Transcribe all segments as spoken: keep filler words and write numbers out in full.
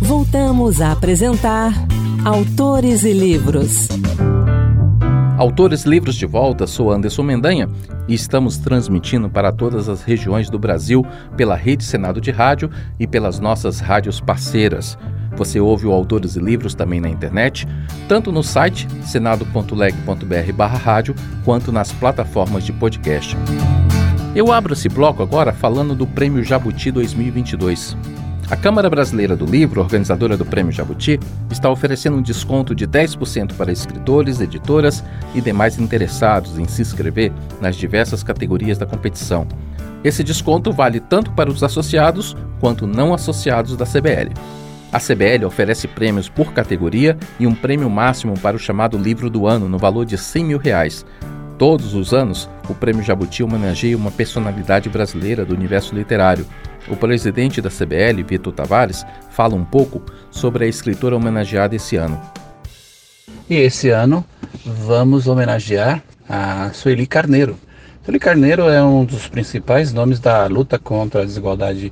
Voltamos a apresentar Autores e Livros. Autores e Livros de volta, sou Anderson Mendanha e estamos transmitindo para todas as regiões do Brasil pela Rede Senado de Rádio e pelas nossas rádios parceiras. Você ouve o Autores e Livros também na internet, tanto no site senado ponto leg ponto br barra rádio, quanto nas plataformas de podcast. Eu abro esse bloco agora falando do Prêmio Jabuti dois mil e vinte e dois. A Câmara Brasileira do Livro, organizadora do Prêmio Jabuti, está oferecendo um desconto de dez por cento para escritores, editoras e demais interessados em se inscrever nas diversas categorias da competição. Esse desconto vale tanto para os associados quanto não associados da C B L. A C B L oferece prêmios por categoria e um prêmio máximo para o chamado Livro do Ano, no valor de cem mil reais. Todos os anos, o Prêmio Jabuti homenageia uma personalidade brasileira do universo literário. O presidente da C B L, Vitor Tavares, fala um pouco sobre a escritora homenageada esse ano. E esse ano vamos homenagear a Sueli Carneiro. Sueli Carneiro é um dos principais nomes da luta contra a desigualdade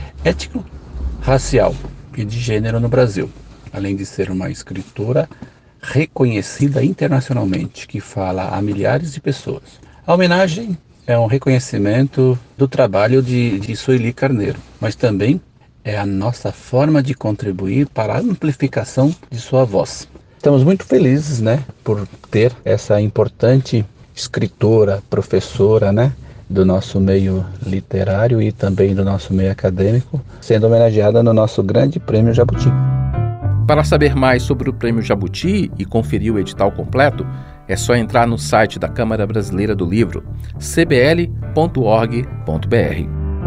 étnico-racial e de gênero no Brasil, além de ser uma escritora reconhecida internacionalmente, que fala a milhares de pessoas. A homenagem é um reconhecimento do trabalho de, de Sueli Carneiro, mas também é a nossa forma de contribuir para a amplificação de sua voz. Estamos muito felizes, né, por ter essa importante escritora, professora, né, do nosso meio literário e também do nosso meio acadêmico, sendo homenageada no nosso grande Prêmio Jabuti. Para saber mais sobre o Prêmio Jabuti e conferir o edital completo, é só entrar no site da Câmara Brasileira do Livro, c b l ponto org ponto b r.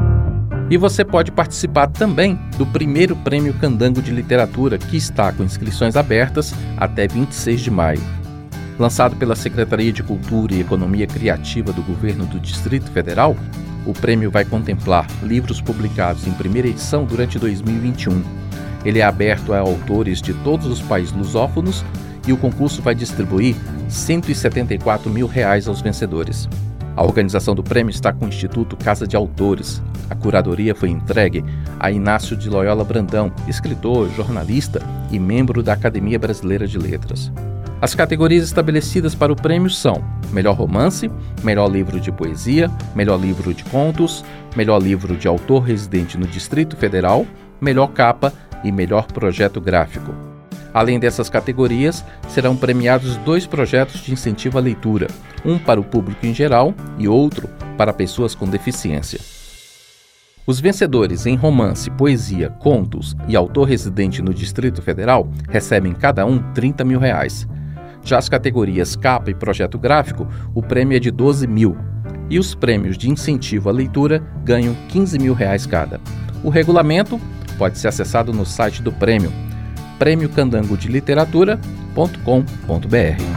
E você pode participar também do primeiro Prêmio Candango de Literatura, que está com inscrições abertas até vinte e seis de maio. Lançado pela Secretaria de Cultura e Economia Criativa do Governo do Distrito Federal, o prêmio vai contemplar livros publicados em primeira edição durante dois mil e vinte e um. Ele é aberto a autores de todos os países lusófonos e o concurso vai distribuir cento e setenta e quatro mil reais aos vencedores. A organização do prêmio está com o Instituto Casa de Autores. A curadoria foi entregue a Inácio de Loyola Brandão, escritor, jornalista e membro da Academia Brasileira de Letras. As categorias estabelecidas para o prêmio são Melhor Romance, Melhor Livro de Poesia, Melhor Livro de Contos, Melhor Livro de Autor Residente no Distrito Federal, Melhor Capa e Melhor Projeto Gráfico. Além dessas categorias, serão premiados dois projetos de incentivo à leitura, um para o público em geral e outro para pessoas com deficiência. Os vencedores em romance, poesia, contos e autor residente no Distrito Federal recebem cada um trinta mil reais. Já as categorias capa e projeto gráfico, o prêmio é de doze mil. E os prêmios de incentivo à leitura ganham quinze mil reais cada. O regulamento pode ser acessado no site do prêmio, prêmio candango de literatura ponto com ponto b r.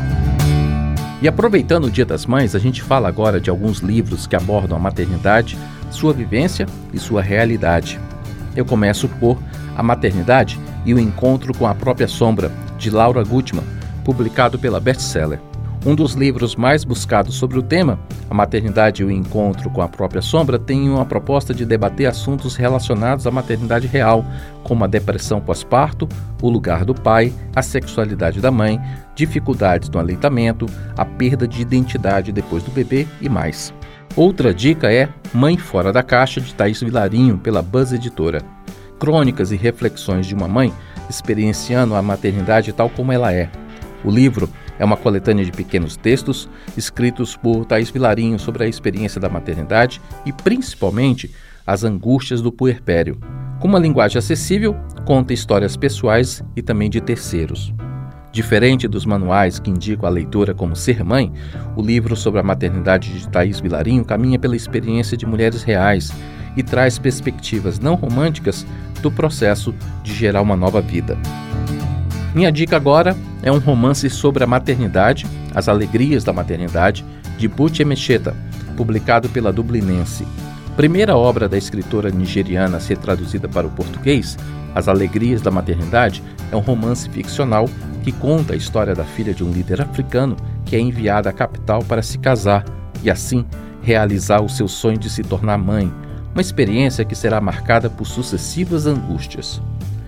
E aproveitando o Dia das Mães, a gente fala agora de alguns livros que abordam a maternidade, sua vivência e sua realidade. Eu começo por A Maternidade e o Encontro com a Própria Sombra, de Laura Gutman, publicado pela Bestseller. Um dos livros mais buscados sobre o tema, A Maternidade e o Encontro com a Própria Sombra, tem uma proposta de debater assuntos relacionados à maternidade real, como a depressão pós-parto, o lugar do pai, a sexualidade da mãe, dificuldades no aleitamento, a perda de identidade depois do bebê e mais. Outra dica é Mãe Fora da Caixa, de Thaís Vilarinho, pela Buzz Editora. Crônicas e reflexões de uma mãe experienciando a maternidade tal como ela é. O livro é uma coletânea de pequenos textos escritos por Thaís Vilarinho sobre a experiência da maternidade e, principalmente, as angústias do puerpério. Com uma linguagem acessível, conta histórias pessoais e também de terceiros. Diferente dos manuais que indicam a leitora como ser mãe, o livro sobre a maternidade de Thaís Vilarinho caminha pela experiência de mulheres reais e traz perspectivas não românticas do processo de gerar uma nova vida. Minha dica agora é um romance sobre a maternidade, As Alegrias da Maternidade, de Buchi Emecheta, publicado pela Dublinense. Primeira obra da escritora nigeriana a ser traduzida para o português, As Alegrias da Maternidade é um romance ficcional que conta a história da filha de um líder africano que é enviada à capital para se casar e, assim, realizar o seu sonho de se tornar mãe, uma experiência que será marcada por sucessivas angústias.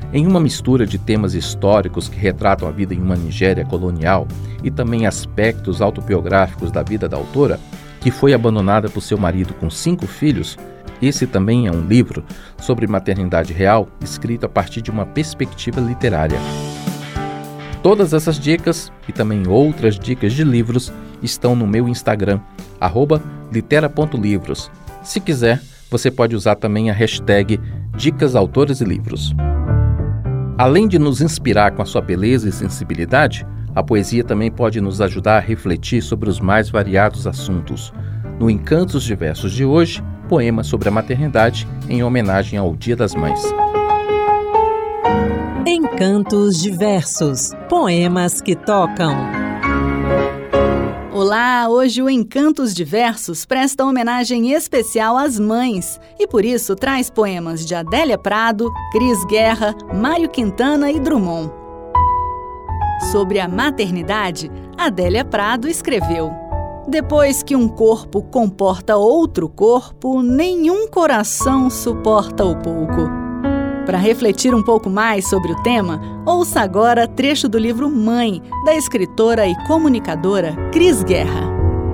Em uma mistura de temas históricos que retratam a vida em uma Nigéria colonial e também aspectos autobiográficos da vida da autora, que foi abandonada por seu marido com cinco filhos, esse também é um livro sobre maternidade real, escrito a partir de uma perspectiva literária. Todas essas dicas e também outras dicas de livros estão no meu Instagram, arroba litera ponto livros. Se quiser, você pode usar também a hashtag Dicas Autores e Livros. Além de nos inspirar com a sua beleza e sensibilidade, a poesia também pode nos ajudar a refletir sobre os mais variados assuntos. No Encantos Diversos de hoje, poema sobre a maternidade em homenagem ao Dia das Mães. Encantos Diversos, poemas que tocam. Olá, hoje o Encantos Diversos presta homenagem especial às mães e por isso traz poemas de Adélia Prado, Cris Guerra, Mário Quintana e Drummond. Sobre a maternidade, Adélia Prado escreveu: depois que um corpo comporta outro corpo, nenhum coração suporta o pouco. Para refletir um pouco mais sobre o tema, ouça agora trecho do livro Mãe, da escritora e comunicadora Cris Guerra.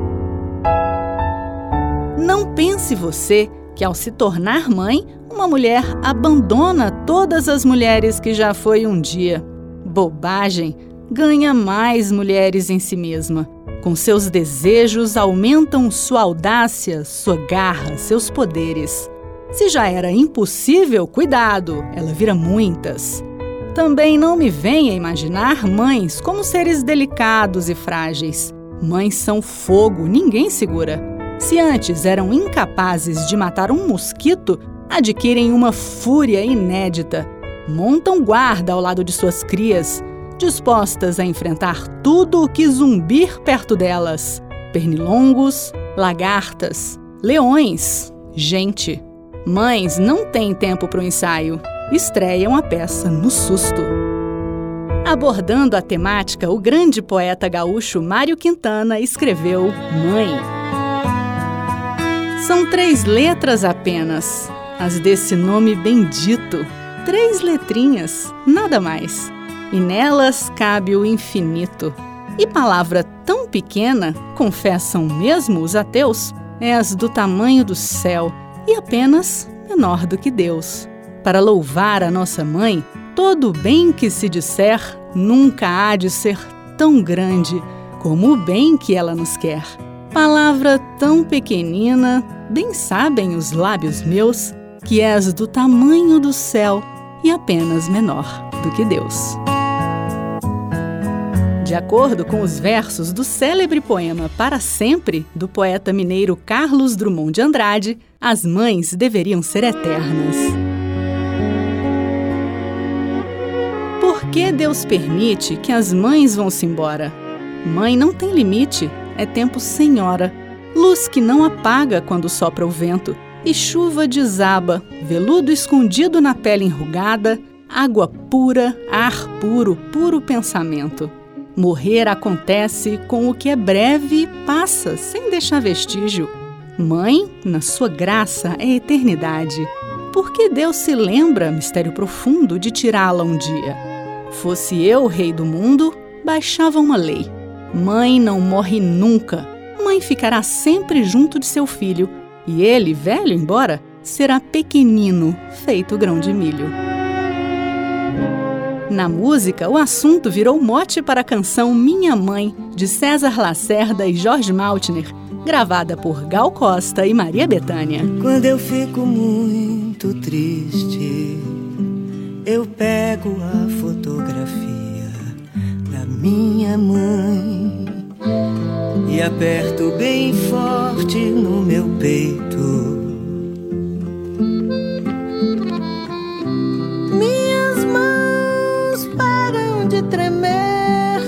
Não pense você que ao se tornar mãe, uma mulher abandona todas as mulheres que já foi um dia. Bobagem! Ganha mais mulheres em si mesma. Com seus desejos aumentam sua audácia, sua garra, seus poderes. Se já era impossível, cuidado, ela vira muitas. Também não me venha imaginar mães como seres delicados e frágeis. Mães são fogo, ninguém segura. Se antes eram incapazes de matar um mosquito, adquirem uma fúria inédita. Montam guarda ao lado de suas crias, dispostas a enfrentar tudo o que zumbir perto delas. Pernilongos, lagartas, leões, gente. Mães não têm tempo para o ensaio. Estreiam a peça no susto. Abordando a temática, o grande poeta gaúcho Mário Quintana escreveu Mãe. São três letras apenas, as desse nome bendito. Três letrinhas, nada mais. E nelas cabe o infinito. E palavra tão pequena, confessam mesmo os ateus, és do tamanho do céu e apenas menor do que Deus. Para louvar a nossa mãe, todo o bem que se disser nunca há de ser tão grande como o bem que ela nos quer. Palavra tão pequenina, bem sabem os lábios meus, que és do tamanho do céu e apenas menor do que Deus. De acordo com os versos do célebre poema Para Sempre, do poeta mineiro Carlos Drummond de Andrade, as mães deveriam ser eternas. Por que Deus permite que as mães vão-se embora? Mãe não tem limite, é tempo sem hora. Luz que não apaga quando sopra o vento, e chuva desaba, veludo escondido na pele enrugada, água pura, ar puro, puro pensamento. Morrer acontece com o que é breve e passa, sem deixar vestígio. Mãe, na sua graça, é eternidade. Por que Deus se lembra, mistério profundo, de tirá-la um dia? Fosse eu rei do mundo, baixava uma lei. Mãe não morre nunca. Mãe ficará sempre junto de seu filho. E ele, velho embora, será pequenino, feito grão de milho. Na música, o assunto virou mote para a canção Minha Mãe, de César Lacerda e Jorge Maltner, gravada por Gal Costa e Maria Bethânia. Quando eu fico muito triste, eu pego a fotografia da minha mãe e aperto bem forte no meu peito. Minhas mãos param de tremer,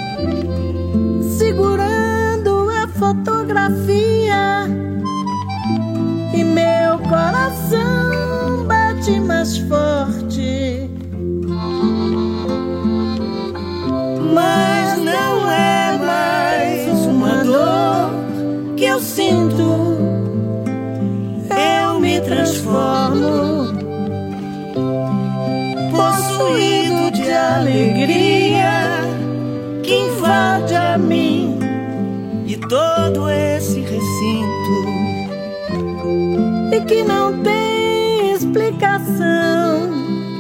segurando a fotografia, e meu coração bate mais forte. Mas não é mais uma dor que eu sinto, eu me transformo. Possuo nido de alegria que invade a mim e todo esse recinto, e que não tem explicação.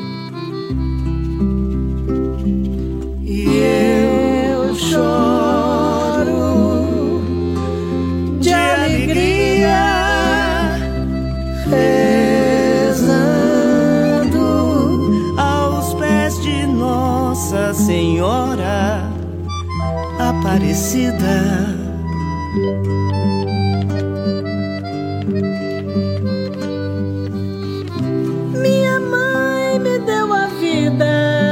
E eu choro de alegria, rezando aos pés de Nossa Senhora Aparecida. Minha mãe me deu a vida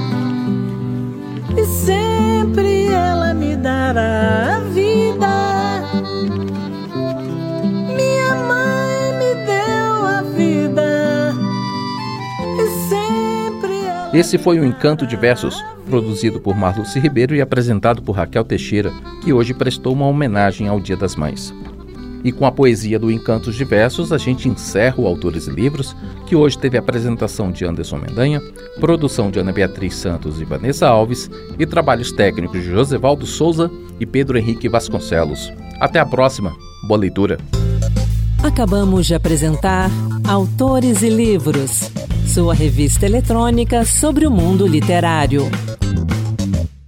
e sempre ela me dará a vida. Minha mãe me deu a vida e sempre ela... Esse foi o Encanto de Versos, produzido por Marluce Ribeiro e apresentado por Raquel Teixeira, que hoje prestou uma homenagem ao Dia das Mães. E com a poesia do Encantos de Versos, a gente encerra o Autores e Livros, que hoje teve a apresentação de Anderson Mendanha, produção de Ana Beatriz Santos e Vanessa Alves e trabalhos técnicos de Josevaldo Souza e Pedro Henrique Vasconcelos. Até a próxima. Boa leitura. Acabamos de apresentar Autores e Livros, sua revista eletrônica sobre o mundo literário.